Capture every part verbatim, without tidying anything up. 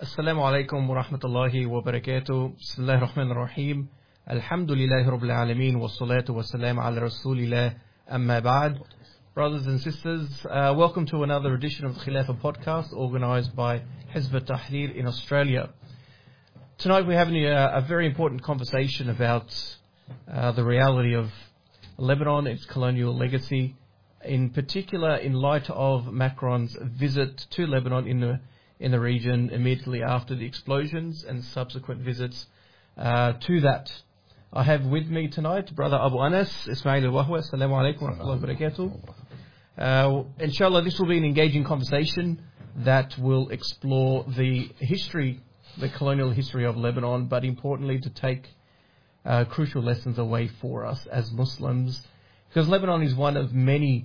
Assalamu alaikum wa rahmatullahi wa barakatuh. Bismillahir Rahmanir Rahim. Alhamdulillahi Rabbil Alameen wa salatu wa salam ala Rasulillah amma ba'd. Brothers and sisters, uh, welcome to another edition of the Khilafah podcast organised by Hizb ut-Tahrir in Australia. Tonight we're having a, a very important conversation about uh, the reality of Lebanon, its colonial legacy, in particular in light of Macron's visit to Lebanon in the in the region immediately after the explosions and subsequent visits uh, to that. I have with me tonight Brother Abu Anas, Ismail al-Wahwa. Assalamu alaikum wa rahmatullahi wa barakatuh. Uh, inshallah, this will be an engaging conversation that will explore the history, the colonial history of Lebanon, but importantly to take uh, crucial lessons away for us as Muslims, because Lebanon is one of many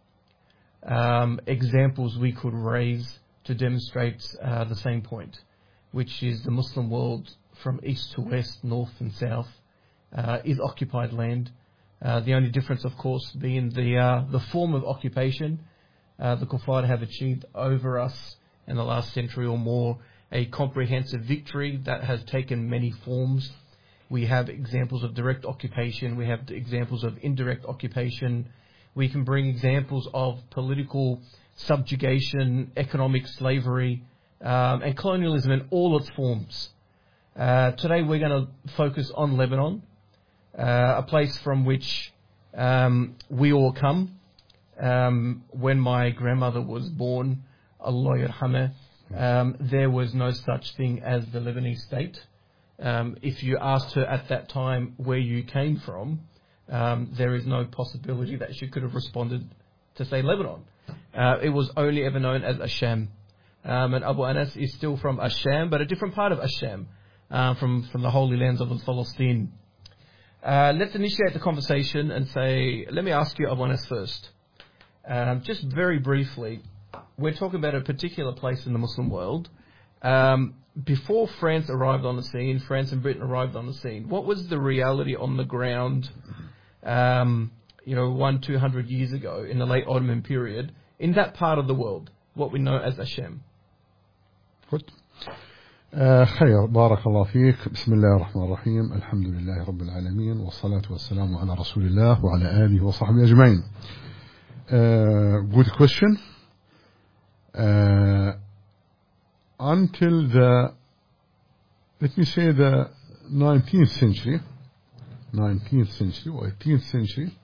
um, examples we could raise to demonstrate uh, the same point, which is the Muslim world from east to west, north and south, uh, is occupied land. Uh, the only difference, of course, being the uh, the form of occupation. Uh, the Kuffar have achieved over us in the last century or more a comprehensive victory that has taken many forms. We have examples of direct occupation. We have examples of indirect occupation. We can bring examples of political subjugation, economic slavery, um, and colonialism in all its forms. Uh, today we're going to focus on Lebanon, uh, a place from which um, we all come. Um, when my grandmother was born, Allah yarhamah, um, there was no such thing as the Lebanese state. Um, if you asked her at that time where you came from, um, there is no possibility that she could have responded to say Lebanon. Uh, it was only ever known as Asham. Um, and Abu Anas is still from Asham, but a different part of Asham, uh, from, from the Holy Lands of Palestine. Uh, let's initiate the conversation and say, let me ask you, Abu Anas, first. Um, just very briefly, we're talking about a particular place in the Muslim world. Um, before France arrived on the scene, France and Britain arrived on the scene, what was the reality on the ground, um, you know, one, two hundred years ago in the late Ottoman period, in that part of the world, what we know as Asham? Good. خير بارك الله فيك بسم الله الرحمن الرحيم الحمد لله رب العالمين والصلاة والسلام على رسول الله وعلى آله وصحبه أجمعين. Good question. Uh, until the, let me say the nineteenth century, nineteenth century or eighteenth century,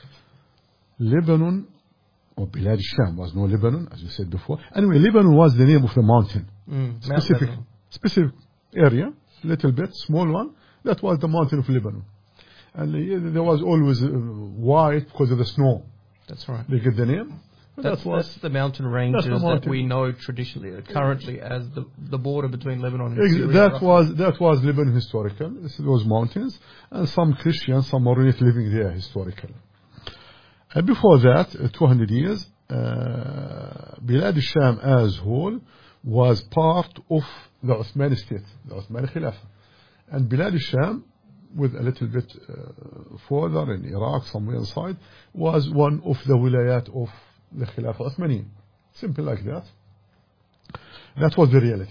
Lebanon or Bilad Sham was no Lebanon, as you said before. Anyway, Lebanon was the name of the mountain. Mm, specific, specific area, little bit, small one. That was the mountain of Lebanon. And uh, there was always uh, white because of the snow. That's right. They get the name. That's, that was, that's the mountain ranges the mountain. that we know traditionally, uh, currently as the, the border between Lebanon and Ex- Syria. That roughly. was that was Lebanon historical. Those mountains, and some Christians, some Maronite living there historical. Uh, before that, uh, two hundred years, uh, Bilad Sham as whole was part of the Ottoman state, the Ottoman Khilafah. And Bilad Sham, with a little bit uh, further in Iraq, somewhere inside, was one of the wilayat of the Khilafah Ottomani. Simple like that. That was the reality.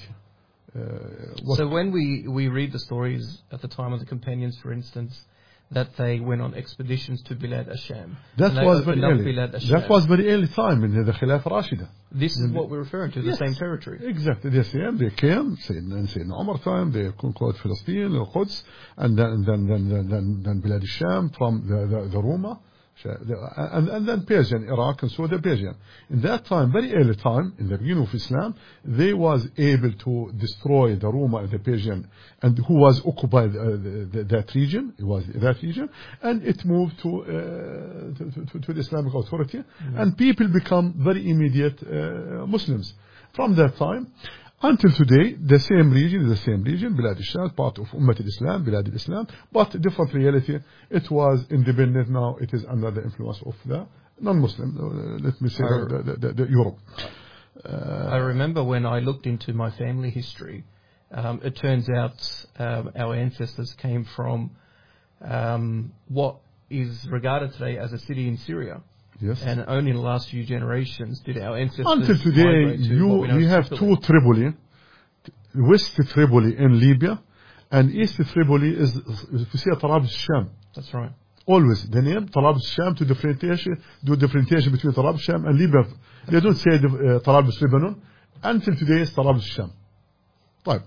Uh, so when we, we read the stories at the time of the companions, for instance, that they went on expeditions to Bilad Asham. That was very early. That was very early time in the Khilafah Rashida. This is what we're referring to, yes. The same territory. Exactly, the same. They came, in Sayyidina Umar time, they conquered Palestine, the Quds, and then then then then, then, then Bilad Asham from the, the, the Roma, and, and then Persian, Iraq, and so the Persian. In that time, very early time, in the beginning of Islam, they was able to destroy the Roma and the Persian, and who was occupied uh, the, the, that region, it was that region, and it moved to, uh, to, to, to the Islamic authority, mm-hmm. and people become very immediate uh, Muslims. From that time, until today, the same region is the same region, Bilad al-Sham, part of Ummat al-Islam, Bilad al-Islam, but different reality. It was independent, now it is under the influence of the non-Muslim, uh, let me say, the, the, the, the Europe. Uh, I remember when I looked into my family history, um, it turns out um, our ancestors came from um, what is regarded today as a city in Syria. Yes. And only in the last few generations did our ancestors until today migrate to you what we know we as have Tripoli. two Tripoli West Tripoli in Libya, and East Tripoli is, if you see, Tarabus Sham. That's right. Always the name Tarabus Sham to differentiation, do differentiation between Tarabus Sham and Libya. They don't say uh, Tarabus Lebanon until today. It's Tarabus Sham. Right.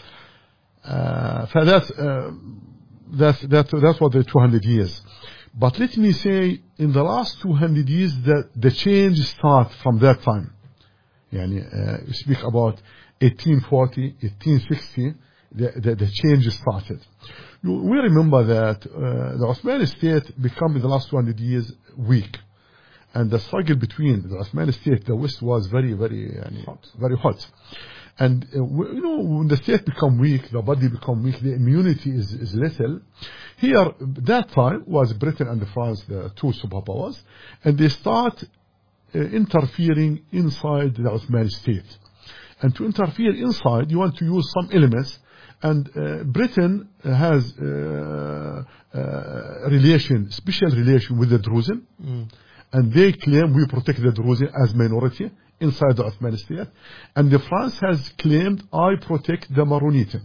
Uh, that's, uh, that's that's that's what the two hundred years. But let me say, in the last two hundred years, that the change starts from that time. Yani, uh, you speak about eighteen forty, eighteen sixty. The, the, the change started. You, we remember that uh, the Ottoman state became in the last two hundred years weak, and the struggle between the Ottoman state and the West was very, very, yani, Hot. very hot. And uh, you know, when the state become weak, the body become weak, the immunity is, is little. Here, that time was Britain and France, the two superpowers, and they start uh, interfering inside the Ottoman state. And to interfere inside, you want to use some elements. And uh, Britain has uh, uh, relation, special relation with the Druze, Mm. and they claim we protect the Druze as minority inside the Ottoman state. And the France has claimed I protect the Maronite,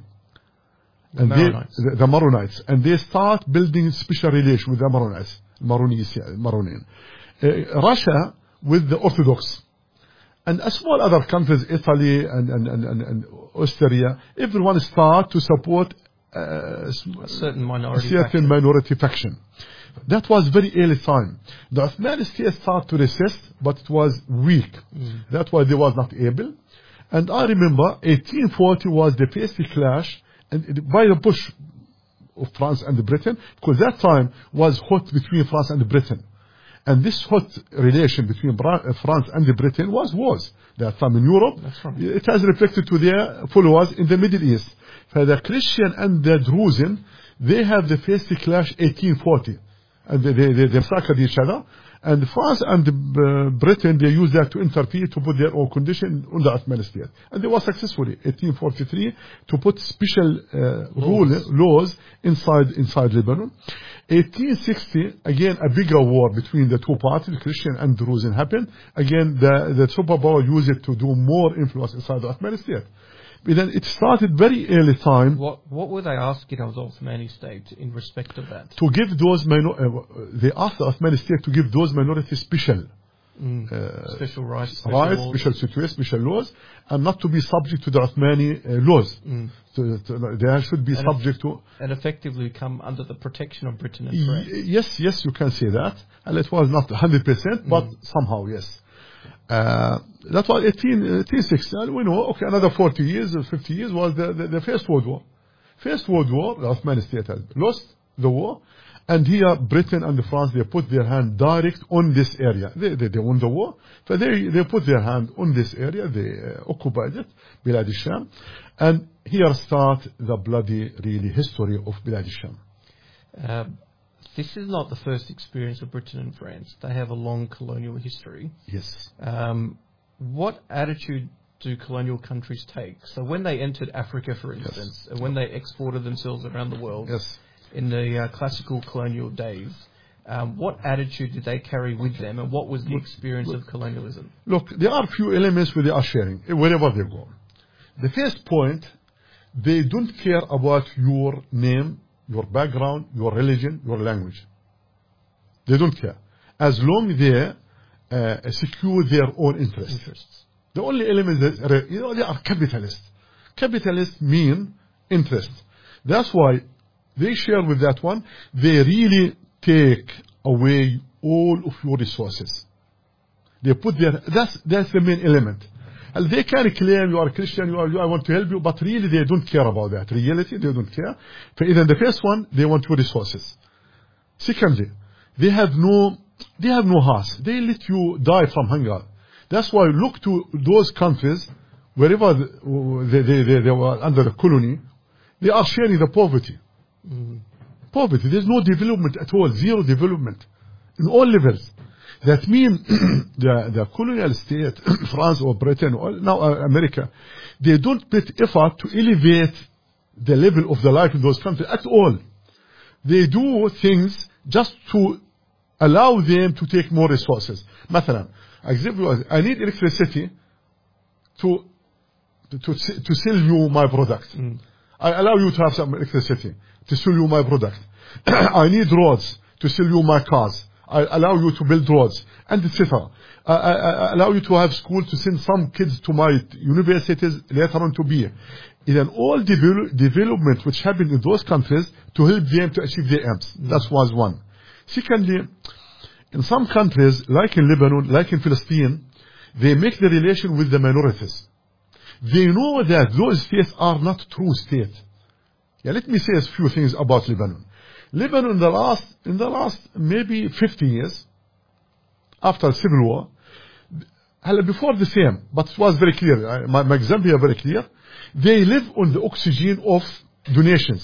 The and Maronites. They, the, the Maronites, and they start building special relation with the Maronites, Maronese, Maronin. Uh, Russia with the Orthodox. And as well other countries, Italy and, and, and, and, and Austria, everyone start to support uh, A certain a minority. certain faction. minority faction. That was very early time. The Ottoman state started to resist, but it was weak. Mm. That's why they was not able. And I remember eighteen forty was the first clash and it- by the push of France and Britain, because that time was hot between France and Britain. And this hot relation between Bra- uh, France and Britain was wars. That time in Europe, That's right. it has reflected to their followers in the Middle East. For the Christian and the Druze, they have the first clash eighteen forty. And they, they, they, they massacred each other. And France and uh, Britain, they used that to interfere, to put their own condition on the Ottoman state. And they were successfully, eighteen forty-three, to put special uh, rule, laws inside, inside Lebanon. eighteen sixty, again, a bigger war between the two parties, Christian and Druze, happened. Again, the, the superpower used it to do more influence inside the Ottoman state. But then it started very early time. What what were they asking of the Ottoman state in respect of that? To give those minor, uh, they asked the Ottoman state to give those minorities special Mm. uh, Special rights, special rights, laws. special situations, special laws, and not to be subject to the Ottomani uh, laws. Mm. So, so they should be And subject to. and effectively come under the protection of Britain and Y- France. yes, yes, you can say that, and it was not one hundred percent, but Mm. somehow yes. Uh, that was eighteen sixty, and we know, okay, another forty years or fifty years was the, the, the First World War. First World War, the Ottoman state had lost the war, and here Britain and France, they put their hand direct on this area. They, they, they won the war, so they, they put their hand on this area, they uh, occupied it, Bilad al-Sham, and here start the bloody, really, history of Bilad al-Sham. Um, this is not the first experience of Britain and France. They have a long colonial history. Yes. Um, what attitude do colonial countries take? So when they entered Africa, for instance, and when they exported themselves around the world Yes. in the uh, classical colonial days, um, what attitude did they carry with them, and what was the experience of colonialism? Look, there are few elements where they are sharing, eh, wherever they go. The first point, they don't care about your name, your background, your religion, your language. They don't care. As long as they uh, secure their own interests. Interests. The only element that, you know, they are capitalists. Capitalists mean interest. That's why they share with that one. They really take away all of your resources. They put their, that's, that's the main element. And they can claim you are Christian, you are, you, I want to help you, but really they don't care about that. Reality, they don't care. For even the first one, they want your resources. Secondly, they have no, they have no heart. They let you die from hunger. That's why look to those countries, wherever they, they, they, they were under the colony, they are sharing the poverty. Mm. Poverty. There's no development at all. Zero development in all levels. That means the, the colonial state, France or Britain or now uh, America, they don't put effort to elevate the level of the life in those countries at all. They do things just to allow them to take more resources. مثلا, example, I need electricity to to, to, to sell you my product. Mm. I allow you to have some electricity to sell you my product. I need roads to sell you my cars. I allow you to build roads, and et cetera. I, I, I allow you to have school to send some kids to my universities later on to be. In all devel- development which happened in those countries to help them to achieve their aims. Mm. That was one. Secondly, in some countries, like in Lebanon, like in Palestine, they make the relation with the minorities. They know that those states are not true states. Yeah, let me say a few things about Lebanon. Lebanon in the last, in the last maybe fifty years, after civil war, before the same, but it was very clear. My, my example is very clear. They live on the oxygen of donations.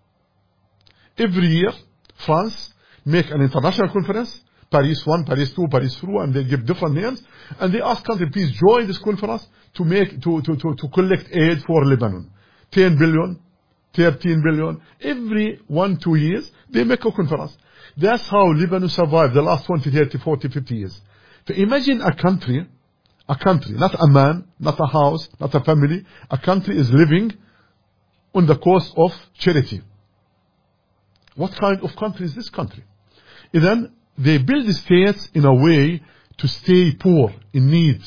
Every year, France make an international conference, Paris one, Paris two, Paris three, and they give different names, and they ask countries, please join this conference to make, to, to, to, to collect aid for Lebanon. ten billion, thirteen billion. Every one, two years, they make a conference. That's how Lebanon survived the last twenty, thirty, forty, fifty years. So imagine a country, a country, not a man, not a house, not a family. A country is living on the cost of charity. What kind of country is this country? And then they build the states in a way to stay poor, in need.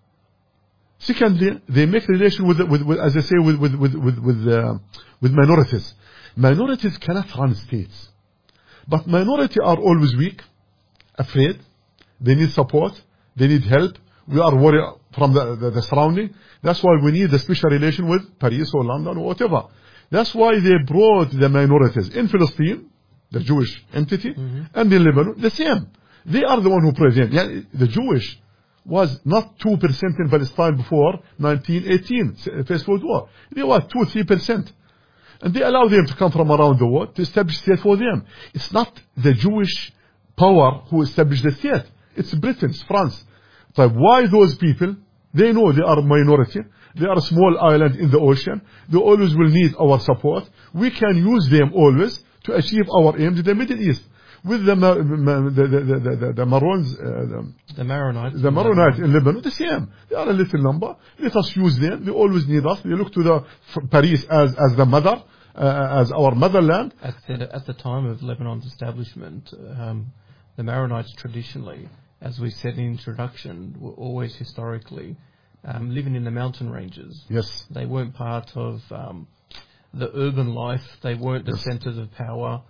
Secondly, they make relation with, with, with as I say, with with with with with, uh, with minorities. Minorities cannot run states, but minorities are always weak, afraid. They need support. They need help. We are worried from the, the, the surrounding. That's why we need a special relation with Paris or London or whatever. That's why they brought the minorities in Palestine, the Jewish entity, mm-hmm. and in Lebanon, the same. They are the one who present. Yeah, the Jewish was not two percent in Palestine before nineteen eighteen, First World War. They were two, three percent. And they allow them to come from around the world to establish state for them. It's not the Jewish power who established the state. It's Britain, it's France. So why those people? They know they are a minority. They are a small island in the ocean. They always will need our support. We can use them always to achieve our aims in the Middle East. With the the the the, the, the Marons, uh, the, the Maronites, the Maronites in Lebanon, the same. They are a little number. Let us use them. They always need us. They look to the Paris as as the mother, uh, as our motherland. At the, at the time of Lebanon's establishment, um, the Maronites traditionally, as we said in the introduction, were always historically um, living in the mountain ranges. Yes, they weren't part of um, the urban life. They weren't the yes. centers of power.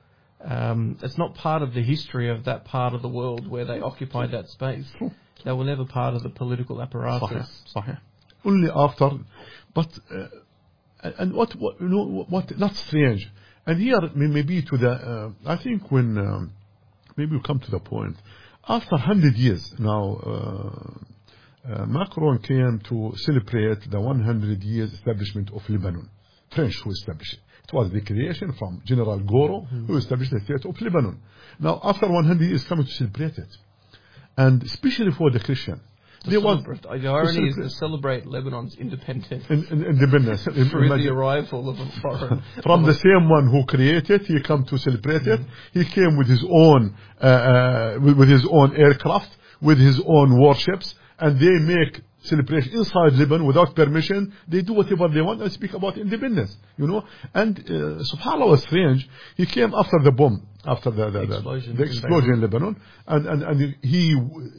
Um, it's not part of the history of that part of the world where they occupied that space. They were never part of the political apparatus. Sahih. Only after, but uh, and what what you know what not strange. And here maybe to the uh, I think when um, maybe we come to the point after hundred years now. Uh, uh, Macron came to celebrate the one hundred years establishment of Lebanon. French who established it. It was the creation from General Goro, mm-hmm. who established the state of Lebanon. Now, after one hundred years, coming to celebrate it, and especially for the Christian, to they want the irony is to celebrate Lebanon's independence, in, in, independence through Imagine. the arrival of a foreign from the same one who created. He came to celebrate mm-hmm. it. He came with his own, uh, uh, with, with his own aircraft, with his own warships, and they make celebration inside Lebanon without permission. They do whatever they want and speak about independence, you know. And uh, subhanAllah was strange. He came after the bomb, after the, the, the explosion, the explosion in Lebanon, and, and, and he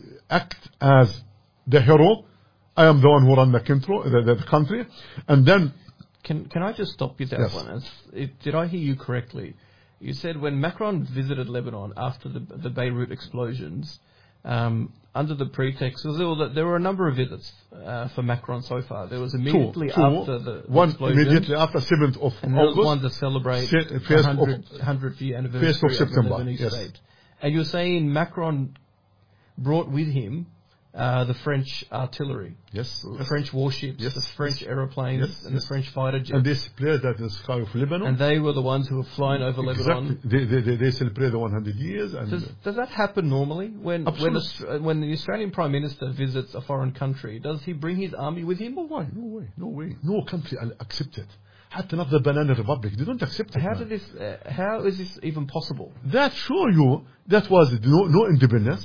acted as the hero. I am the one who run the country, the, the country. And then, can can I just stop you there, yes. one? As, it, did I hear you correctly? You said when Macron visited Lebanon after the the Beirut explosions. Um, under the pretext, there were, there were a number of visits uh, for Macron so far. There was immediately two, two, after the, the one explosion, immediately after seventh of and August, there was one to celebrate the hundredth year anniversary of, of the Lebanese yes. state. And you're saying Macron brought with him uh, the French artillery, yes, the yes. French warships, yes. the French yes. aeroplanes, yes. and yes. the French fighter jets. And they celebrated that in the sky of Lebanon. And they were the ones who were flying over exactly. Lebanon. They, they, they, they celebrate the one hundred years. And does, does that happen normally? When when, a, when the Australian Prime Minister visits a foreign country, does he bring his army with him? No way, no way, no way. No country accept it. Hatta not the Banana Republic. They don't accept it. How man. did this? Uh, how is this even possible? That show you that was no, no independence.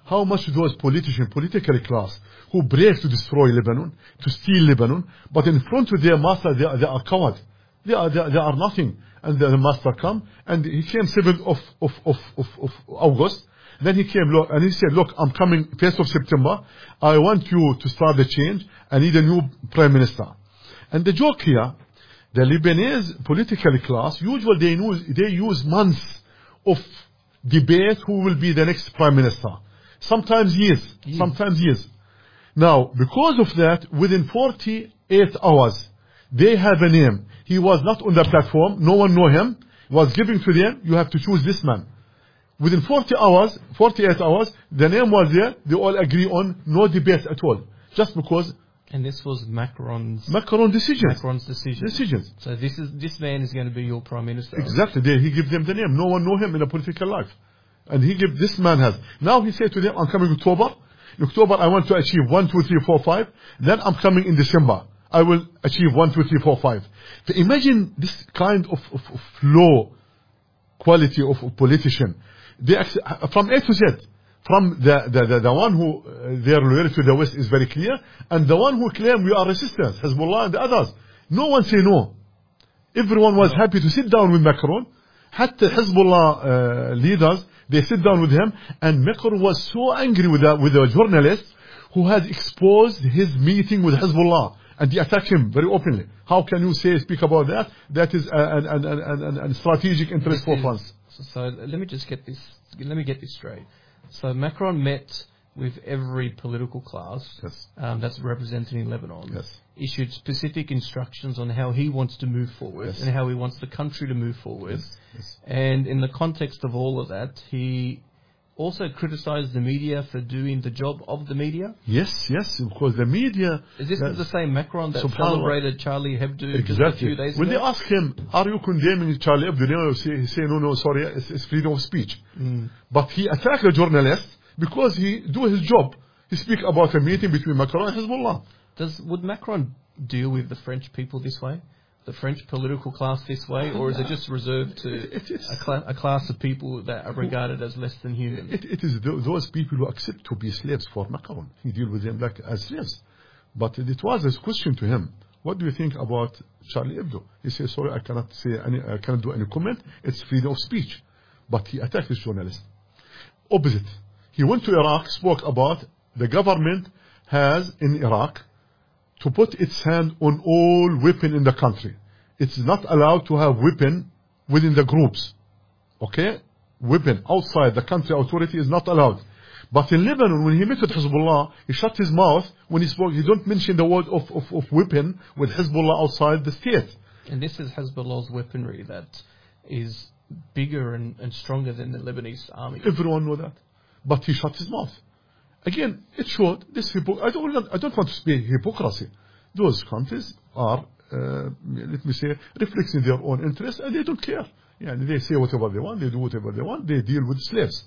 how much those politicians, political class, who brave to destroy Lebanon, to steal Lebanon, but in front of their master, they are, they are coward. They are, they are, they are nothing. And the, the master come, and he came seventh of, of, of, of, of August. Then he came, look, and he said, look, I'm coming first of September. I want you to start the change. I need a new prime minister. And the joke here, the Lebanese political class, usually they use, they use months of debate who will be the next prime minister. Sometimes years, years. sometimes years. Now, because of that, within forty-eight hours, they have a name. He was not on the platform. No one know him. Was giving to them, you have to choose this man. Within forty hours, forty-eight hours, the name was there. They all agree on no debate at all. Just because. And this was Macron's. Macron decisions. Macron's decision. Decisions. So this is, this man is going to be your prime minister. Exactly. They, he gives them the name. No one know him in a political life. And he give, this man has. Now he said to them, I'm coming in October. In October, I want to achieve one, two, three, four, five. Then I'm coming in December. I will achieve one, two, three, four, five. So imagine this kind of, of, of low quality of, of politician. They accept, from A to Z, from the, the, the, the one who uh, their loyalty to the West is very clear, and the one who claim we are resistance, Hezbollah and the others. No one say no. Everyone was no. happy to sit down with Macron. Hatta Hezbollah uh, leaders, they sit down with him, and Macron was so angry with the, with the journalist who had exposed his meeting with Hezbollah, and they attacked him very openly. How can you say, speak about that? That is an, an, an, an, an strategic interest for France. So, so let me just get this, let me get this straight. So Macron met with every political class yes. um, that's represented in Lebanon, yes. issued specific instructions on how he wants to move forward yes. and how he wants the country to move forward. Yes. Yes. And in the context of all of that, he also criticized the media for doing the job of the media. Yes, yes, because the media... Is this the same Macron that celebrated Charlie Hebdo exactly. just a few days when ago? When they ask him, are you condemning Charlie Hebdo? He say, no, no, sorry, it's, it's freedom of speech. Mm. But he attacked the journalist because he do his job. He speak about a meeting between Macron and Hezbollah. Does Would Macron deal with the French people this way? The French political class this way, or is it just reserved to a, cl- a class of people that are regarded as less than human? It, it is th- those people who accept to be slaves for Macron. He deal with them like as slaves. But it was a question to him. What do you think about Charlie Hebdo? He says, sorry, I cannot say any, I cannot do any comment. It's freedom of speech. But he attacked this journalist. Opposite. He went to Iraq, spoke about the government has in Iraq to put its hand on all weapon in the country. It's not allowed to have weapon within the groups. Okay? Weapon outside the country authority is not allowed. But in Lebanon, when he met with Hezbollah, he shut his mouth when he spoke. He don't mention the word of, of, of weapon with Hezbollah outside the state. And this is Hezbollah's weaponry that is bigger and, and stronger than the Lebanese army. Everyone know that. But he shut his mouth. Again, it showed this hypocrisy. I don't, I don't want to speak hypocrisy. Those countries are, uh, let me say, reflecting their own interests, and they don't care. Yeah, they say whatever they want, they do whatever they want, they deal with slaves.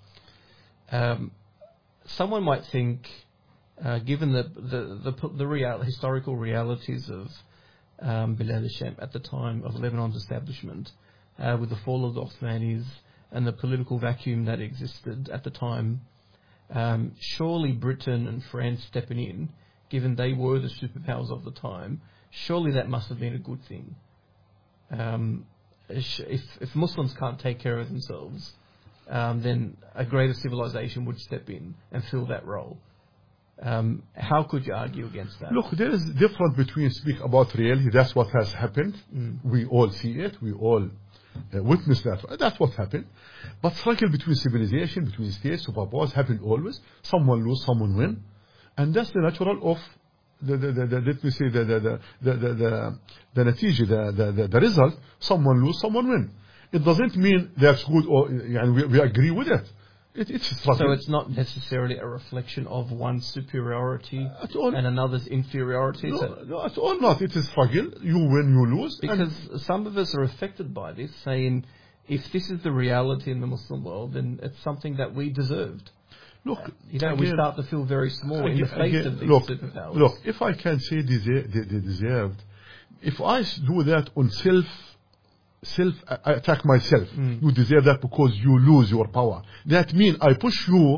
Um, someone might think, uh, given the the the, the real, historical realities of um, Bilad al-Sham at the time of Lebanon's establishment, uh, with the fall of the Ottomanis and the political vacuum that existed at the time, Um, surely Britain and France stepping in, given they were the superpowers of the time, surely that must have been a good thing. Um, if, if Muslims can't take care of themselves, um, then a greater civilization would step in and fill that role. Um, how could you argue against that? Look, there is a difference between speak about reality, that's what has happened. Mm. We all see it, we all uh, witness that. That's what happened. But struggle between civilization, between states, superpowers happened always. Someone lose, someone win. And that's the natural of the, the, the, the let me say, the, the, the, the, the, the, the, natija, the, the, the result. Someone lose, someone win. It doesn't mean that's good or and we, we agree with it. It, it's so it's not necessarily a reflection of one's superiority and another's inferiority. No, so no, at all not. It's a struggle. You win, you lose. Because some of us are affected by this, saying if this is the reality in the Muslim world, then it's something that we deserved. Look, uh, you know, again, we start to feel very small again, in the face again, of these look, superpowers. Look, if I can say deser- they, they deserved, if I do that on self. Self I attack myself. Mm. You deserve that because you lose your power. That means I push you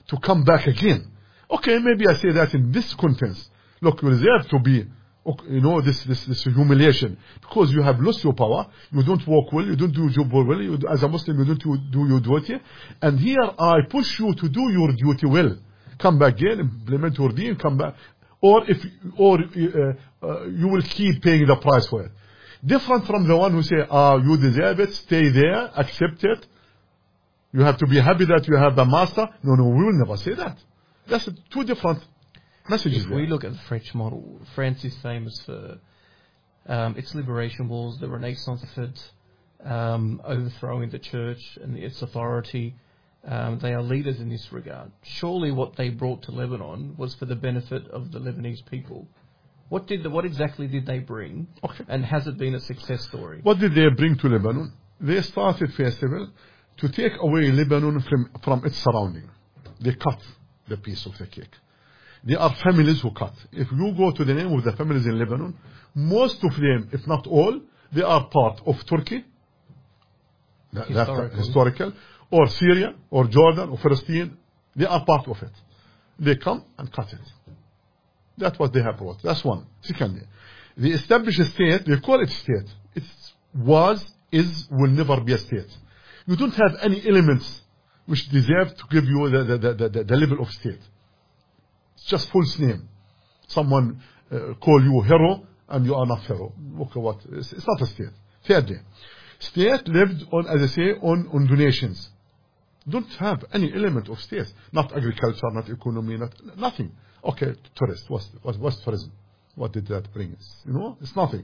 to come back again. Okay, maybe I say that in this context. Look, you deserve to be, you know, this, this, this humiliation. Because you have lost your power, you don't work well, you don't do your job well, you, as a Muslim you don't do your duty. And here I push you to do your duty well. Come back again, implement your deen, come back. Or if, or uh, uh, you will keep paying the price for it. Different from the one who say, ah, you deserve it, stay there, accept it. You have to be happy that you have the master. No, no, we will never say that. That's two different messages. If there. we look at the French model, France is famous for um, its liberation wars, the Renaissance of it, um, overthrowing the church and its authority. Um, they are leaders in this regard. Surely what they brought to Lebanon was for the benefit of the Lebanese people. What did the, what exactly did they bring? Okay. And has it been a success story? What did they bring to Lebanon? They started festival to take away Lebanon from, from its surrounding. They cut the piece of the cake. There are families who cut. If you go to the name of the families in Lebanon, most of them, if not all, they are part of Turkey, that, historical. historical, or Syria, or Jordan, or Palestine. They are part of it. They come and cut it. That's what they have brought. That's one. Secondly, the established state, they call it state. It was, is, will never be a state. You don't have any elements which deserve to give you the, the, the, the, the level of state. It's just false name. Someone uh, call you hero and you are not hero. Okay, what? It's, it's not a state. Thirdly, state lived on, as I say, on, on donations. Don't have any element of state. Not agriculture, not economy, not nothing. Okay, tourist. What's, what's, what's tourism? What did that bring us? You know, it's nothing.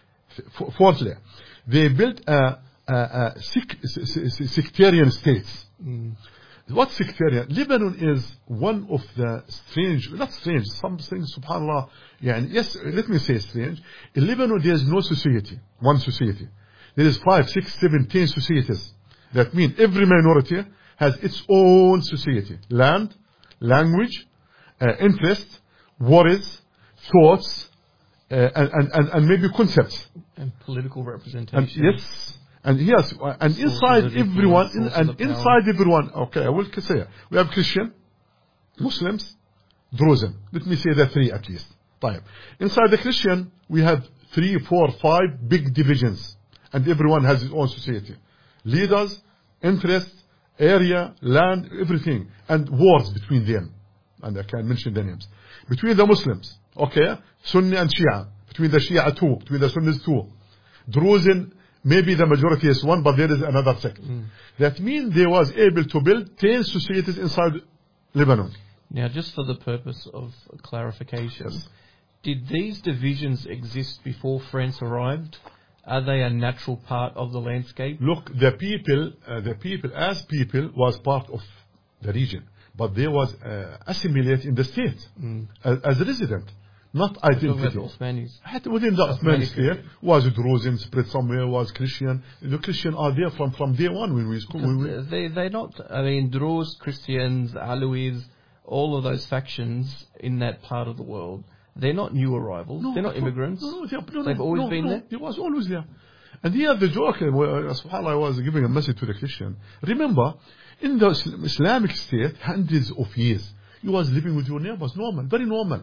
F- fourthly, they built a, a, a sec, sectarian states. Mm. What sectarian? Lebanon is one of the strange, not strange, some things, subhanAllah. Yeah, yes, let me say strange. In Lebanon, there is no society, one society. There is five, six, seven, ten societies. That means every minority has its own society. Land, language, uh, interest, worries, thoughts, uh, and, and, and maybe concepts. And political representation. And yes. And yes, and Sources inside everyone, in, and of inside everyone, okay, I will say, we have Christian, Muslims, Druze. Let me say the three at least. Time. Inside the Christian, we have three, four, five big divisions, and everyone has his own society. Leaders, interests, area, land, everything, and wars between them. And I can mention the names. Between the Muslims, okay, Sunni and Shia. Between the Shia two, between the Sunnis two. Druze, maybe the majority is one, but there is another sect. Mm. That means they was able to build ten societies inside Lebanon. Now, just for the purpose of clarification, yes. Did these divisions exist before France arrived? Are they a natural part of the landscape? Look, the people, uh, the people as people was part of the region, but they was uh, assimilated in the state mm. as, as a resident. Not identity. Within the Ottoman state was Druze spread somewhere, was Christian. The Christian are there from, from day one when we school. When we they they're not. I mean, Druze, Christians, Alawis, all of those factions in that part of the world. They're not new arrivals. No, they're not immigrants. No, no, no, They've always no, been no, there. They was always there. And here the joke, uh, subhanAllah, I was giving a message to the Christian. Remember, in the Islamic state, hundreds of years, you was living with your neighbors, normal, very normal.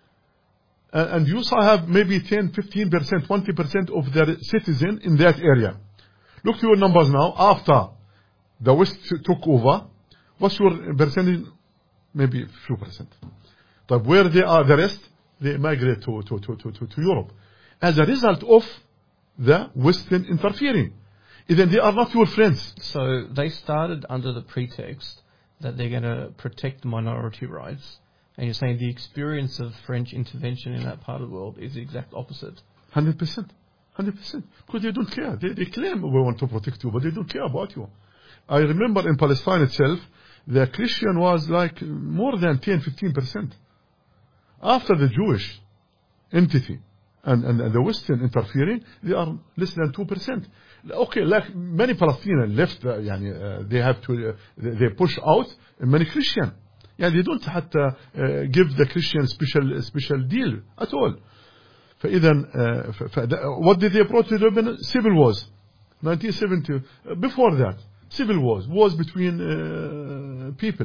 And you saw have maybe ten, fifteen percent, twenty percent of their citizens in that area. Look to your numbers now. After the West took over, what's your percentage? Maybe a few percent. But where they are, the rest, they migrate to, to, to, to, to Europe. As a result of the Western interfering. Then they are not your friends. So they started under the pretext that they're going to protect minority rights. And you're saying the experience of French intervention in that part of the world is the exact opposite. one hundred percent. one hundred percent. Because they don't care. They, they claim we want to protect you, but they don't care about you. I remember in Palestine itself, the Christian was like more than ten, fifteen percent. After the Jewish entity and, and, and the Western interfering, they are less than two percent. Okay, like many Palestinians left, uh, يعني, uh, they have to, uh, they push out many Christian. Yeah, they don't have to uh, give the Christian special special deal at all. فإذا, uh, what did they brought to Lebanon? Civil wars. nineteen seventy. Uh, before that, civil wars, wars between uh, people.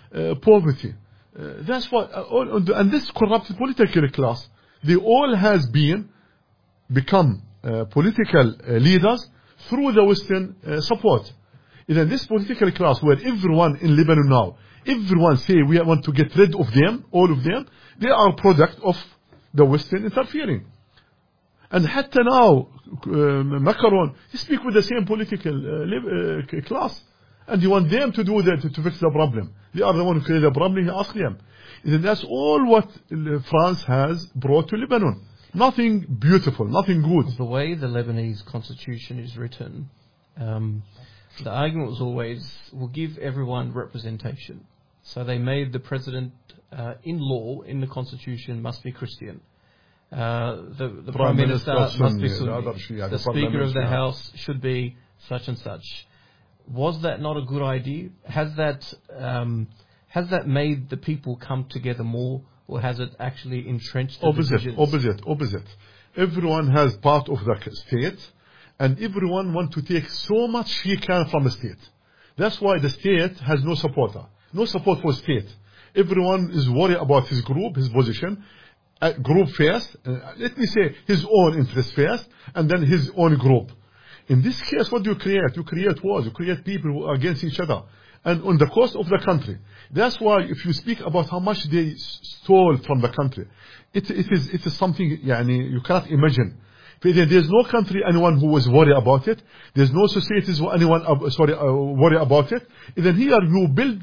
uh, poverty. Uh, that's what, uh, all, and this corrupt political class, they all has been become uh, political uh, leaders through the Western uh, support. In this political class where everyone in Lebanon now, everyone say we want to get rid of them, all of them, they are product of the Western interfering. And hatta now, uh, Macron, he speak with the same political uh, uh, class. And you want them to do that to, to fix the problem. They are the one who created the problem, he asked them. And that's all what France has brought to Lebanon. Nothing beautiful, nothing good. The way the Lebanese constitution is written, um, the argument was always, we'll give everyone representation. So they made the president, uh, in law, in the constitution, must be Christian. Uh, the the Prime, Prime Minister, Minister must be Sunni. The, Shia, the, the Speaker of the House should be such and such. Was that not a good idea? Has that um, has that made the people come together more, or has it actually entrenched the opposite, divisions? Opposite, opposite. Everyone has part of the state, and everyone wants to take so much he can from the state. That's why the state has no supporter, no support for state. Everyone is worried about his group, his position. Uh, group first, uh, let me say his own interest first, and then his own group. In this case, what do you create? You create wars, you create people who are against each other, and on the cost of the country. That's why if you speak about how much they stole from the country, it, it is it is something yani, you cannot imagine. There's no country, anyone who is worried about it. There's no societies who anyone uh, sorry uh, worry about it. And then here you build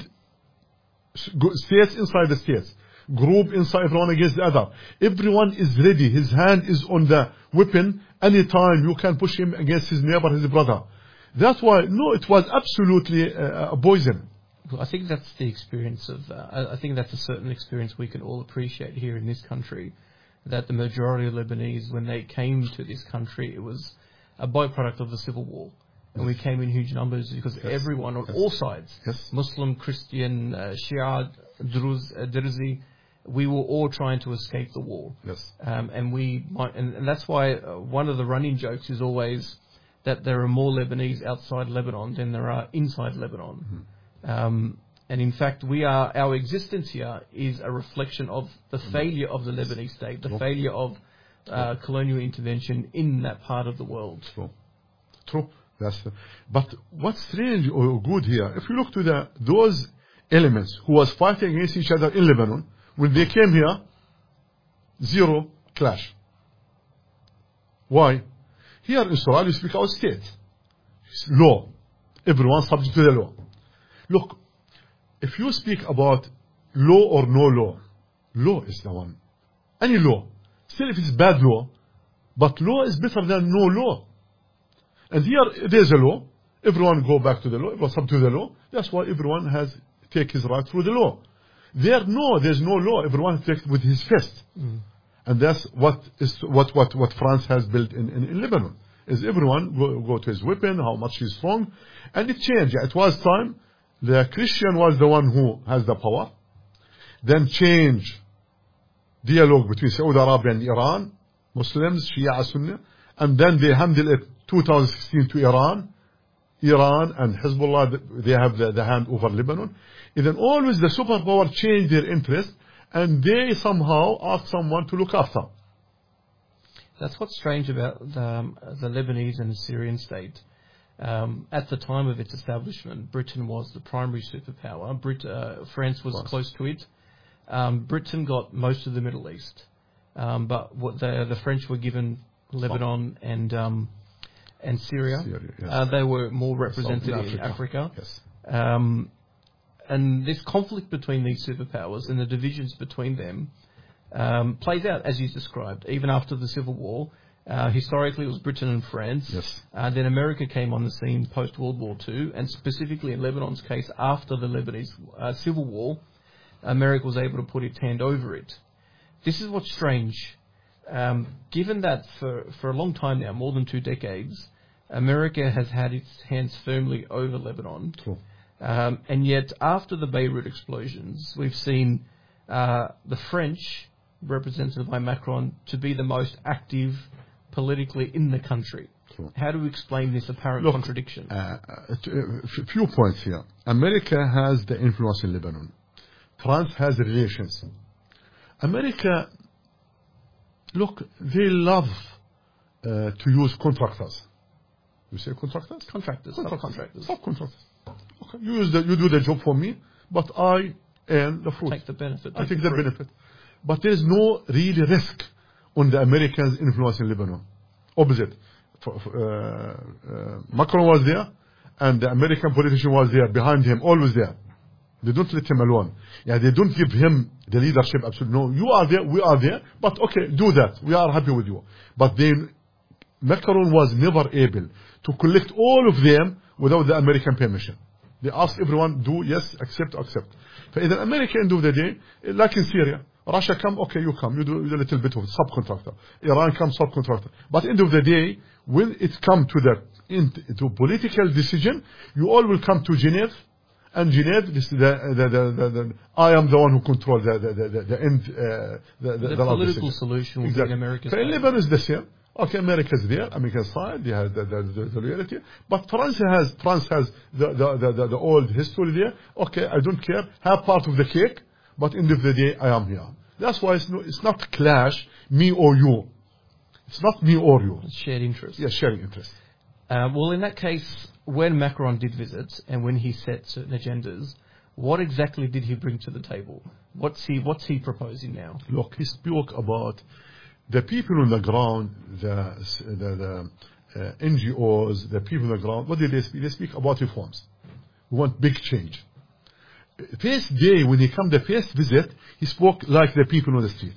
states inside the states. Group inside everyone against the other. Everyone is ready. His hand is on the weapon. Anytime you can push him against his neighbor, his brother. That's why, no, it was absolutely uh, a poison. Well, I think that's the experience of, uh, I think that's a certain experience we can all appreciate here in this country. That the majority of Lebanese, when they came to this country, it was a byproduct of the civil war. And we came in huge numbers because yes. everyone on yes. all sides, yes. Muslim, Christian, uh, Shia, Druze, uh, Dirzi, we were all trying to escape the war. Yes. Um, and we might, and, and that's why uh, one of the running jokes is always that there are more Lebanese outside Lebanon than there are inside Lebanon. Mm-hmm. Um, and in fact, we are, our existence here is a reflection of the mm-hmm. failure of the Lebanese state, the True. failure of uh, colonial intervention in that part of the world. True. True. That's the, but what's strange or good here, if you look to the those elements who was fighting against each other in Lebanon, when they came here, zero clash. Why? Here in Israel, you speak about state. It's law. Everyone subject to the law. Look, if you speak about law or no law, law is the one. Any law. Still, if it's bad law, but law is better than no law. And here, there's a law. Everyone go back to the law. Everyone subject to the law. That's why everyone has take his right through the law. There, no, there's no law. Everyone takes with his fist. Mm. And that's what is what, what, what France has built in, in, in Lebanon. Is everyone go, go to his weapon, how much he's strong. And it changed. It was time. The Christian was the one who has the power. Then change dialogue between Saudi Arabia and Iran, Muslims, Shia, Sunni. And then they handle it twenty sixteen to Iran. Iran and Hezbollah, they have the, the hand over Lebanon. And then always the superpower change their interest, and they somehow ask someone to look after. That's what's strange about the, um, the Lebanese and the Syrian state. Um, at the time of its establishment, Britain was the primary superpower. Brit, uh, France was France. close to it. Um, Britain got most of the Middle East, um, but what the, the French were given Lebanon and um, and Syria. Syria yes. uh, they were more represented in Africa. Africa. Yes. Um, and this conflict between these superpowers and the divisions between them um, plays out, as you described, even after the Civil War. Uh, historically, it was Britain and France. Yes. Uh, then America came on the scene post-World War Two, and specifically in Lebanon's case, after the Lebanese uh, Civil War, America was able to put its hand over it. This is what's strange. Um, given that for, for a long time now, more than two decades, America has had its hands firmly over Lebanon. Cool. Um, and yet, after the Beirut explosions, we've seen uh, the French, represented by Macron, to be the most active politically in the country. Cool. How do we explain this apparent Look, contradiction? A uh, uh, few points here. America has the influence in Lebanon. France has relations. America, look, they love uh, to use contractors. You say contractors? Contractors, Contractors. subcontractors. Subcontractors. Okay. You, use the, you do the job for me, but I earn the fruit. Take the benefit. I take the the fruit. benefit. But there is no real risk on the Americans' influence in Lebanon. Opposite. For, for, uh, uh, Macron was there, and the American politician was there, behind him, always there. They don't let him alone. Yeah, they don't give him the leadership. Absolutely. No, you are there, we are there, but okay, do that. We are happy with you. But then Macron was never able to collect all of them without the American permission. They asked everyone, do, yes, accept, accept. فإذا America, end of the day, like in Syria, Russia come, okay, you come, you do a little bit of subcontractor. Iran come, subcontractor. But end of the day, when it come to the in, to political decision, you all will come to Geneva, and Geneva, this the, the, the, the, the I am the one who control the the the, the end uh, the, the, The, the political solution will exactly. be in America's So in favor. Lebanon is the same. Okay, America is there, American side, they have the, the, the, the loyalty. But France has France has the the, the, the the old history there. Okay, I don't care, have part of the cake, but end of the day, I am here. That's why it's, no, it's not clash, me or you. It's not me or you. It's shared interest. Yeah, sharing interest. Uh, well, in that case, when Macron did visit and when he set certain agendas, what exactly did he bring to the table? What's he What's he proposing now? Look, he spoke about the people on the ground, the the, the uh, N G Os, the people on the ground. What did they speak? They speak about reforms. We want big change. First day when he came, the first visit, he spoke like the people on the street,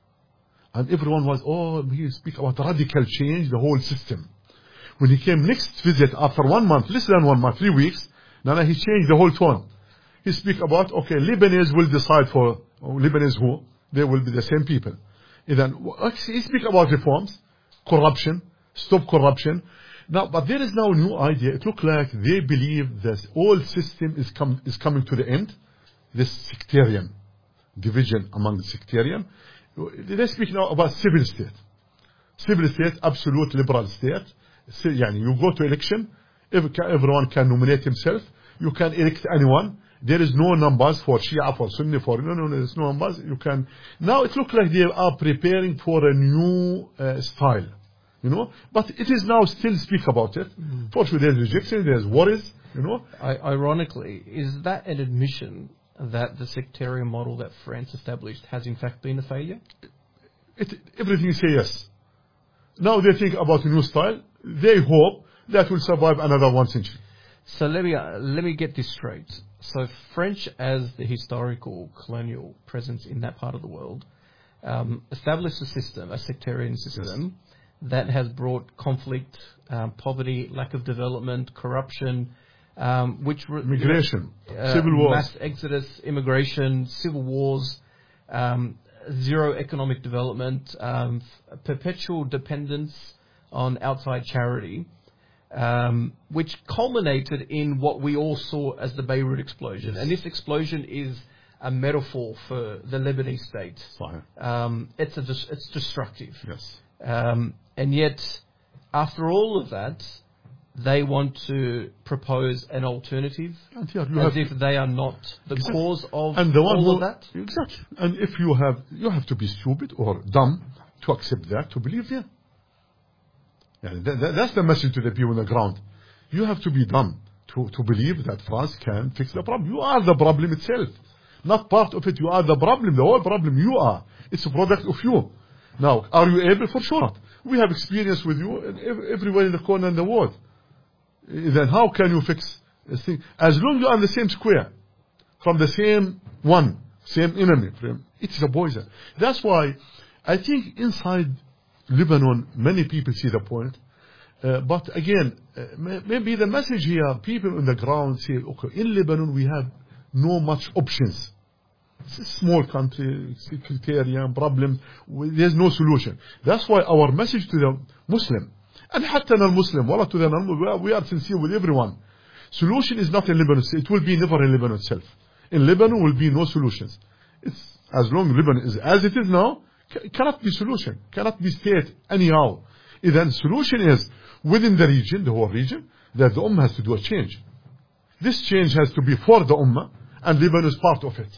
and everyone was, oh, he speak about radical change, the whole system. When he came next visit after one month, less than one month, three weeks, now he changed the whole tone. He speak about, okay, Lebanese will decide for, oh, Lebanese who? They will be the same people. And then he speak about reforms, corruption, stop corruption. Now, but there is now a new idea. It looks like they believe that all system is, com- is coming to the end. This sectarian division among the sectarian. They speak now about civil state. Civil state, absolute liberal state. So, yani, you go to election, everyone can nominate himself. You can elect anyone. There is no numbers for Shia, for Sunni, for no, no, no, there's no numbers. You can. Now it looks like they are preparing for a new uh, style, you know. But it is now still speak about it. Mm-hmm. For sure, there's rejection, there's worries, you know. I, ironically, is that an admission that the sectarian model that France established has in fact been a failure? It, everything you say yes. Now they think about a new style. They hope that will survive another one century. So let me uh, let me get this straight. So French, as the historical colonial presence in that part of the world, um, established a system, a sectarian system, yes, that has brought conflict, um, poverty, lack of development, corruption, um, which re- migration, uh, civil wars, mass exodus, immigration, civil wars, um, zero economic development, um, f- perpetual dependence on outside charity. Um, which culminated in what we all saw as the Beirut explosion. Yes. And this explosion is a metaphor for the Lebanese state. Um, it's, a dis- it's destructive. Yes. Um, and yet, after all of that, they want to propose an alternative, yeah, you as have if they are not the exactly. cause of and the one all who, of that. Exactly. And if you have, you have to be stupid or dumb to accept that, to believe that. Yeah, that, that, that's the message to the people on the ground. You have to be dumb to, to believe that France can fix the problem. You are the problem itself. Not part of it. You are the problem. The whole problem you are. It's a product of you. Now, are you able? For sure not. We have experience with you everywhere in the corner in the world. Then how can you fix this thing? As long as you are in the same square, from the same one, same enemy, it is a poison. That's why I think inside Lebanon, many people see the point. Uh, but again, uh, maybe the message here, people on the ground say, okay, in Lebanon we have no much options. It's a small country, sectarian problem, there's no solution. That's why our message to the Muslim, and حتى non-Muslim, wala to the non-Muslim, we are sincere with everyone. Solution is not in Lebanon, it will be never in Lebanon itself. In Lebanon will be no solutions. It's as long as Lebanon is as it is now, cannot be solution, cannot be state anyhow. Then solution is within the region, the whole region, that the Ummah has to do a change. This change has to be for the Ummah, and Lebanon is part of it.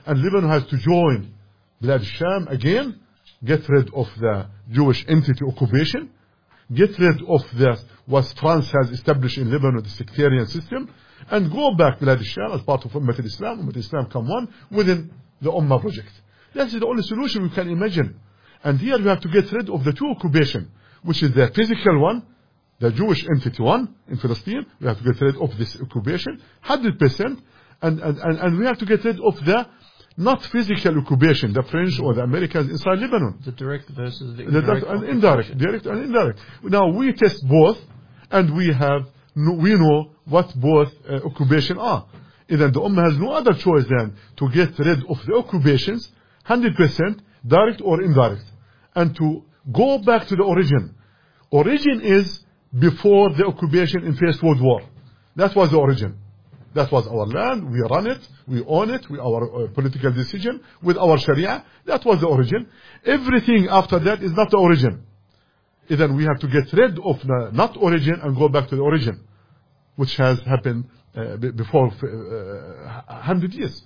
and Lebanon has to join Bilad al-Sham again, get rid of the Jewish entity occupation, get rid of the what France has established in Lebanon, the sectarian system, and go back Bilad al-Sham as part of Ummah al-Islam. Ummah al-Islam come one within the Ummah project. That's the only solution we can imagine. And here we have to get rid of the two occupation, which is the physical one, the Jewish entity one in Palestine. We have to get rid of this occupation, one hundred percent, and, and, and, and we have to get rid of the not physical occupation, the French or the Americans inside Lebanon. The direct versus the indirect. The, and indirect, direct and indirect. Now we test both, and we have, we know what both uh, occupation are. And then the Ummah has no other choice than to get rid of the occupations, one hundred percent, direct or indirect, and to go back to the origin. Origin is before the occupation in First World War. That was the origin. That was our land. We run it. We own it. We our uh, political decision with our Sharia. That was the origin. Everything after that is not the origin. Then we have to get rid of the not origin and go back to the origin, which has happened uh, before uh, one hundred years.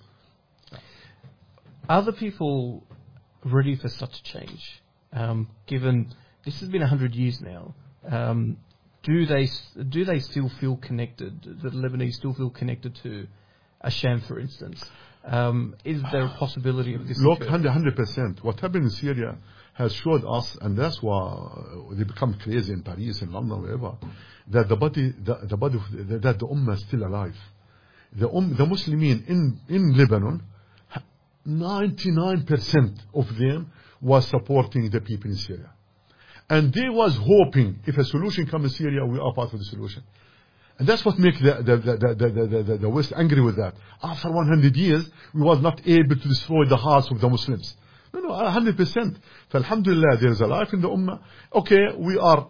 Are the people ready for such change? Um, given this has been one hundred years now, um, do they do they still feel connected? Do the Lebanese still feel connected to Asham, for instance? Um, is there a possibility of this? Look, one hundred percent. What happened in Syria has showed us, and that's why they become crazy in Paris, in London, wherever, that the body, the, the body, of the, that the Ummah is still alive. The um, the Muslimin in in Lebanon, ninety-nine percent of them was supporting the people in Syria. And they was hoping if a solution comes in Syria, we are part of the solution. And that's what makes the, the, the, the, the, the, the West angry with that. After one hundred years, we was not able to destroy the hearts of the Muslims. No, no, one hundred percent. So alhamdulillah, there is a life in the Ummah. Okay, we are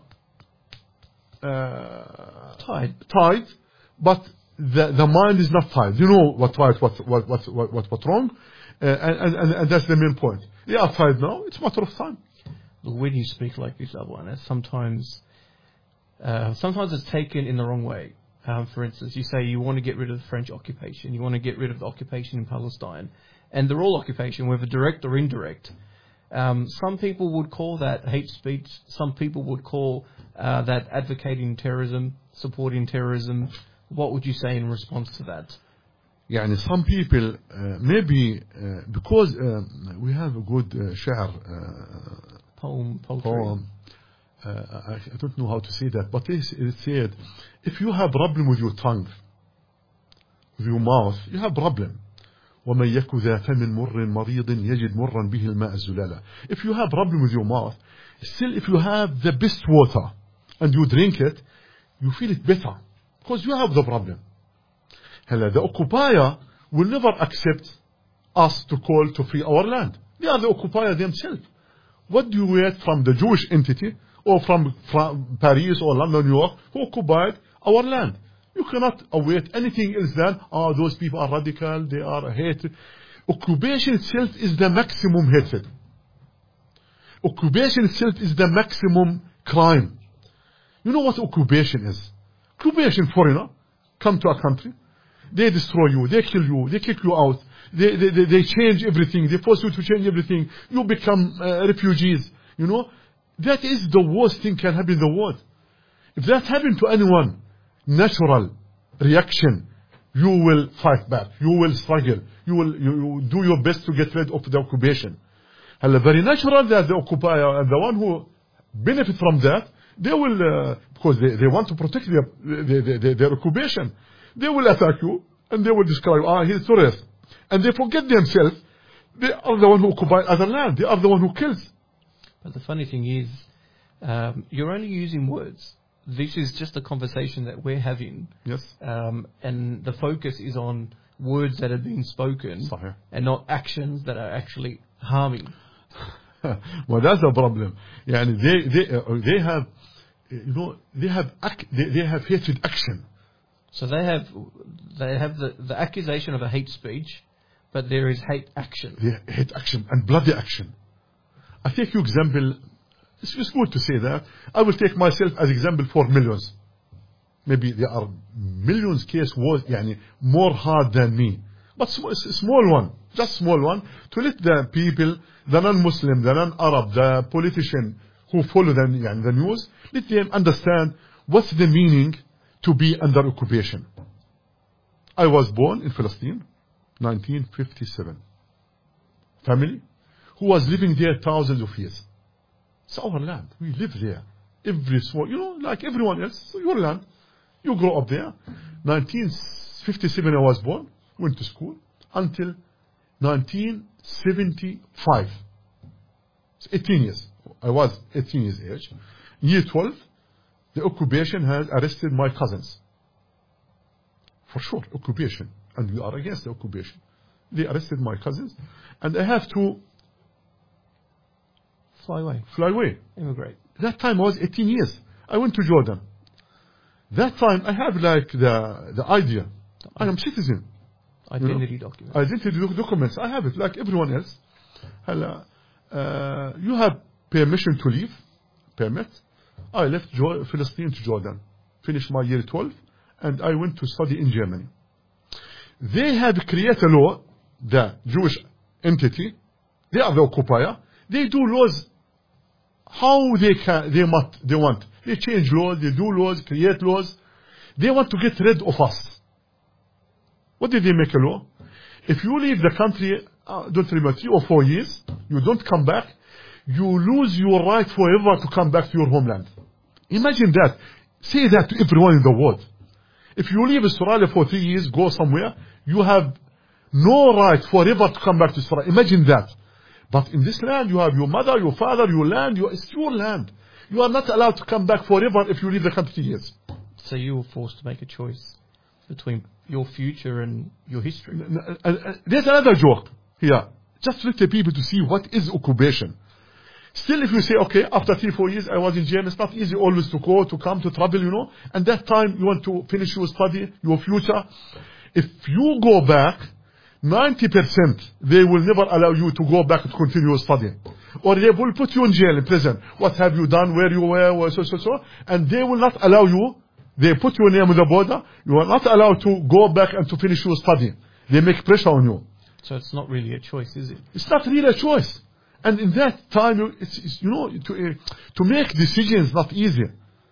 uh, tied. tied, but the, the mind is not tied. You know what right, what, what, what, what, what, what wrong. Uh, and, and, and that's the main point. They are tied now. It's a matter of time. When you speak like this, Abu, sometimes, uh, sometimes it's taken in the wrong way. Um, for instance, you say you want to get rid of the French occupation, you want to get rid of the occupation in Palestine, and they're all occupation, whether direct or indirect. Um, some people would call that hate speech. Some people would call uh, that advocating terrorism, supporting terrorism. What would you say in response to that? Yeah, and some people uh, maybe uh, because uh, we have a good uh, sha'ar, uh, poem, poetry. poem. Uh, I, I don't know how to say that, but it, it said, if you have problem with your tongue, with your mouth, you have problem. وَمَنْ يَكُ ذَا فَمٍ مُرٍّ مَرِيضٍ يَجِدْ مُرًّا بِهِ الْمَاءَ الزُّلَالَ. If you have problem with your mouth, still if you have the best water and you drink it, you feel it better because you have the problem. Hela, the occupier will never accept us to call to free our land. They are the occupier themselves. What do you wait from the Jewish entity or from, from Paris or London, New York, who occupied our land? You cannot await anything else than, oh, those people are radical, they are hatred. Occupation itself is the maximum hatred. Occupation itself is the maximum crime. You know what occupation is? Occupation, foreigner, come to a country, they destroy you, they kill you, they kick you out, they, they, they, they change everything, they force you to change everything, you become uh, refugees, you know. That is the worst thing can happen in the world. If that happened to anyone, natural reaction, you will fight back, you will struggle, you will you, you do your best to get rid of the occupation. And very natural that the occupier and the one who benefit from that, they will, uh, because they, they want to protect their, their, their, their occupation, they will attack you and they will describe, ah, he's terrorist. And they forget themselves, they are the one who occupy other land, they are the one who kills. But the funny thing is, um, you're only using words. This is just a conversation that we're having. Yes. Um, and the focus is on words that have been spoken Sahih. And not actions that are actually harming. Well, that's the problem. Yeah, and they they uh, they have, you know, they have ac- they, they have hatred action. So they have they have the, the accusation of a hate speech, but there is hate action. They hate action and bloody action. I take you example. It's just good to say that. I will take myself as example for millions. Maybe there are millions case was يعني more hard than me. but small, small one, just small one, to let the people, the non-Muslim, the non-Arab, the politician who follow the, yani the news, let them understand what's the meaning to be under occupation. I was born in Palestine, nineteen fifty-seven. Family who was living there thousands of years. It's our land. We live there. Every small, you know, like everyone else, so your land. You grow up there. nineteen fifty-seven I was born, went to school, until nineteen seventy-five. It's eighteen years. I was eighteen years age. Year twelve, the occupation has arrested my cousins. For sure, occupation. And we are against the occupation. They arrested my cousins. And I have to fly away. Fly away. Immigrate. That time I was eighteen years. I went to Jordan. That time I have like the the idea. I am citizen. Identity you know? documents. Identity documents. I have it like everyone else. Uh, you have permission to leave. Permit. I left jo- Palestine to Jordan. Finished my year twelve. And I went to study in Germany. They have created a law, the Jewish entity. They are the occupier. They do laws how they can, they must, they want. They change laws, they do laws, create laws. They want to get rid of us. What did they make a law? If you leave the country, uh, don't remember, three or four years, you don't come back, you lose your right forever to come back to your homeland. Imagine that. Say that to everyone in the world. If you leave Australia for three years, go somewhere, you have no right forever to come back to Australia. Imagine that. But in this land, you have your mother, your father, your land, your, it's your land. You are not allowed to come back forever if you leave the country years. So you were forced to make a choice between your future and your history. There's another joke here. Just let the people to see what is occupation. Still, if you say, okay, after three, four years, I was in jail, it's not easy always to go, to come, to travel, you know. And that time, you want to finish your study, your future. If you go back, ninety percent, they will never allow you to go back to continue your study. Or they will put you in jail, in prison. What have you done, where you were, so, so, so. And they will not allow you, they put your name on the border, you are not allowed to go back and to finish your study. They make pressure on you. So it's not really a choice, is it? It's not really a choice. And in that time, it's, it's, you know, to, uh, to make decisions not easy.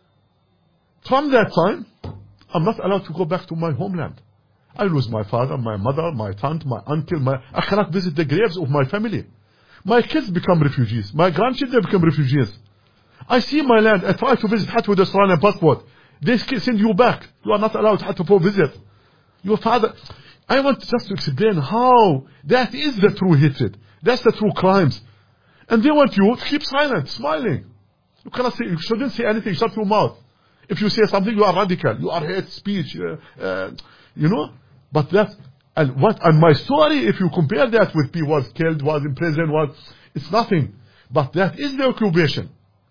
From that time, I'm not allowed to go back to my homeland. I lose my father, my mother, my aunt, my uncle. My, I cannot visit the graves of my family. My kids become refugees. My grandchildren become refugees. I see my land. I try to visit Hatta with the Australian passport. They send you back. You are not allowed Hatta for visit. Your father. I want just to explain how that is the true hatred. That's the true crimes. And they want you to keep silent, smiling. You cannot say, you shouldn't say anything, shut your mouth. If you say something, you are radical, you are hate speech, uh, uh, you know. But that, and what, and my story, if you compare that with people was killed, was in prison, was, it's nothing. But that is the occupation.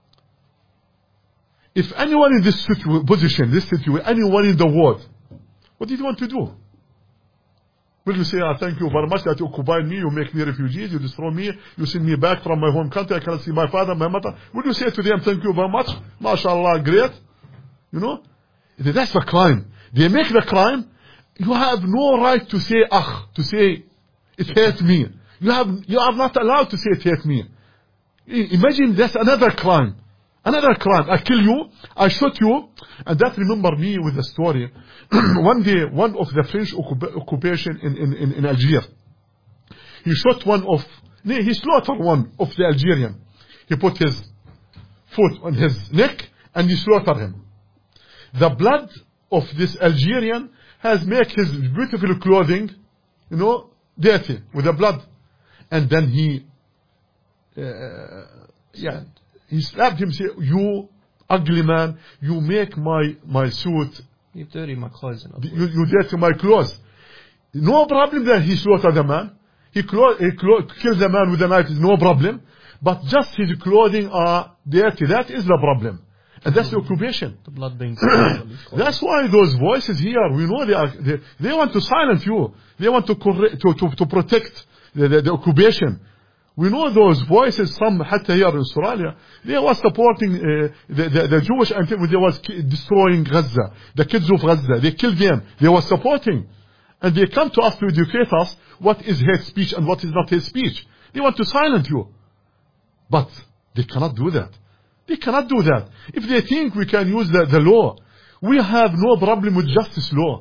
If anyone in this situ- position, this situation, anyone in the world, what did you want to do? Will you say, ah, thank you very much that you occupied me, you make me refugees, you destroy me, you send me back from my home country, I cannot see my father, my mother. Will you say to them, thank you very much, mashallah, great? You know? That's the crime. They make the crime, you have no right to say, ah, to say, it hurt me. You have, you are not allowed to say it hurt me. Imagine that's another crime. Another crime. I kill you, I shoot you, and that remember me with the story. One day, one of the French occup- occupation in, in, in, in Algeria, he shot one of, no, he slaughtered one of the Algerian. He put his foot on his neck, and he slaughtered him. The blood of this Algerian has made his beautiful clothing, you know, dirty with the blood. And then he, uh, yeah, he slapped him, said, you ugly man, you make my, my suit. You've dirtied my clothes. You, you dirty my clothes. No problem that he slaughtered the man. He, clo- he clo- killed the man with a knife, is no problem. But just his clothing are dirty. That is the problem. And that's the occupation. The blood being That's why those voices here, we know they are, they, they want to silence you. They want to correct, to, to, to protect the, the, the occupation. We know those voices, some hatta here in Australia, they were supporting uh, the, the, the Jewish until they was destroying Gaza, the kids of Gaza. They killed them. They were supporting. And they come to us to educate us what is hate speech and what is not hate speech. They want to silence you. But they cannot do that. They cannot do that. If they think we can use the, the law, we have no problem with justice law.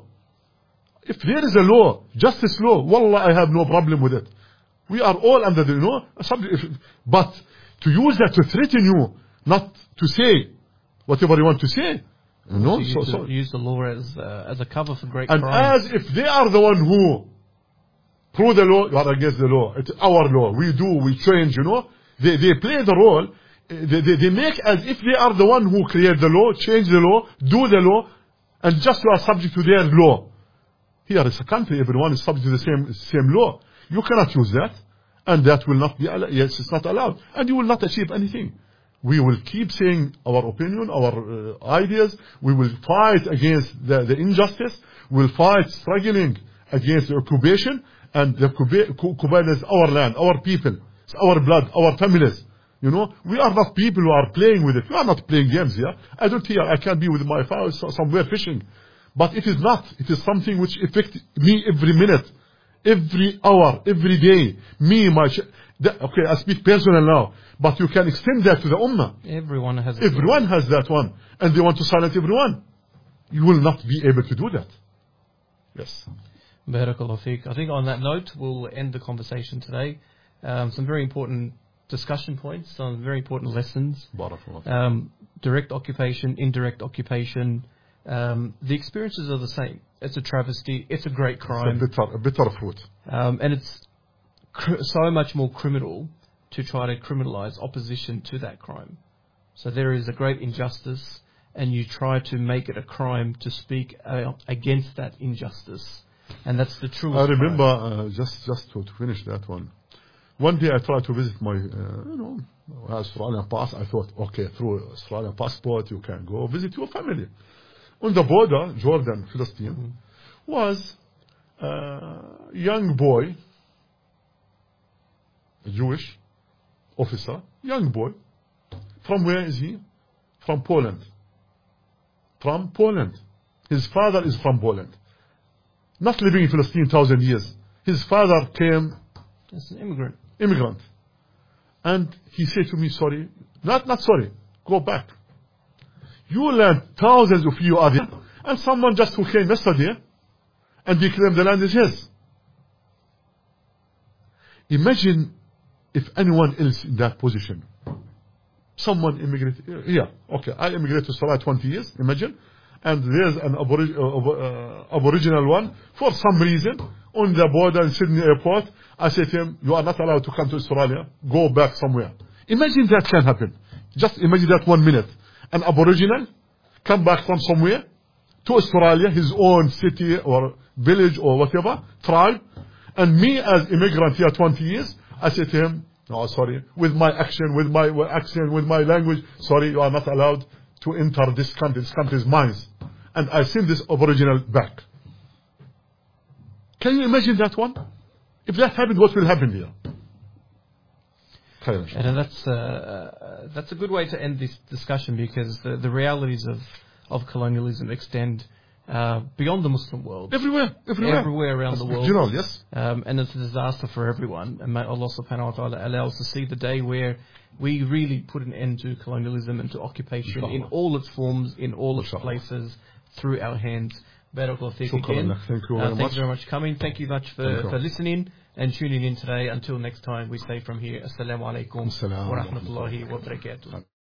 If there is a law, justice law, wallah, I have no problem with it. We are all under the law. But to use that to threaten you, not to say whatever you want to say. You know? So, so, so use the law as uh, as a cover for great and crimes. as if they are the one who through the law, you are against the law. It's our law. We do, we change, you know. They they play the role. They, they, they make as if they are the one who create the law, change the law, do the law, and just you are subject to their law. Here is a country, everyone is subject to the same same law. You cannot use that, and that will not be allowed. Yes, it's not allowed, and you will not achieve anything. We will keep saying our opinion, our uh, ideas. We will fight against the, the injustice. We will fight struggling against the occupation, and the occupation is our land, our people, it's our blood, our families. You know, we are not people who are playing with it. We are not playing games here. I don't hear, I can be with my family somewhere fishing. But it is not. It is something which affects me every minute, every hour, every day. Me, my... Ch- the, okay, I speak personal now. But you can extend that to the ummah. Everyone has Everyone has that one. And they want to silence everyone. You will not be able to do that. Yes. Barakallahu feek. I think on that note, we'll end the conversation today. Um, some very important discussion points, some very important lessons. Um, direct occupation, indirect occupation. Um, the experiences are the same. It's a travesty. It's a great crime. It's a bitter, a bitter fruit. Um, and it's cr- so much more criminal to try to criminalize opposition to that crime. So there is a great injustice, and you try to make it a crime to speak uh, against that injustice. And that's the truest I remember, uh, just, just to, to finish that one. One day I tried to visit my, uh, you know, Australian pass. I thought, okay, through Australian passport you can go visit your family. On the border, Jordan, Palestine, mm-hmm. was a young boy, a Jewish officer, young boy. From where is he? From Poland. From Poland. His father is from Poland. Not living in Palestine thousand years. His father came as an immigrant. Immigrant. And he said to me, sorry, not, not sorry, go back. You land, thousands of you are there, and someone just who came yesterday, and he claimed the land is his. Imagine if anyone else in that position, someone immigrated, yeah, okay, I immigrated to Salah twenty years, imagine, and there's an aborig- uh, uh, aboriginal one, for some reason, on the border in Sydney airport, I said to him, you are not allowed to come to Australia, go back somewhere. Imagine that can happen. Just imagine that one minute. An aboriginal come back from somewhere to Australia, his own city or village or whatever, tribe, and me as immigrant here twenty years, I said to him, no, sorry, with my action, with my accent, with my language, sorry, you are not allowed to enter this country. This country is mine. And I send this aboriginal back. Can you imagine that one? If that happened, what will happen here? And that's uh, that's a good way to end this discussion, because the, the realities of, of colonialism extend uh, beyond the Muslim world. Everywhere, everywhere. Everywhere around the world. You know, yes. Um, and it's a disaster for everyone. And may Allah subhanahu wa ta'ala allow us to see the day where we really put an end to colonialism and to occupation Inshallah. in all its forms, in all its Inshallah. places, through our hands. Barakallahu feek again. Thank you very uh, much. Thank you very much for coming. Thank you much for, for listening and tuning in today. Until next time, we say from here, Assalamu alaikum wa rahmatullahi wa barakatuh.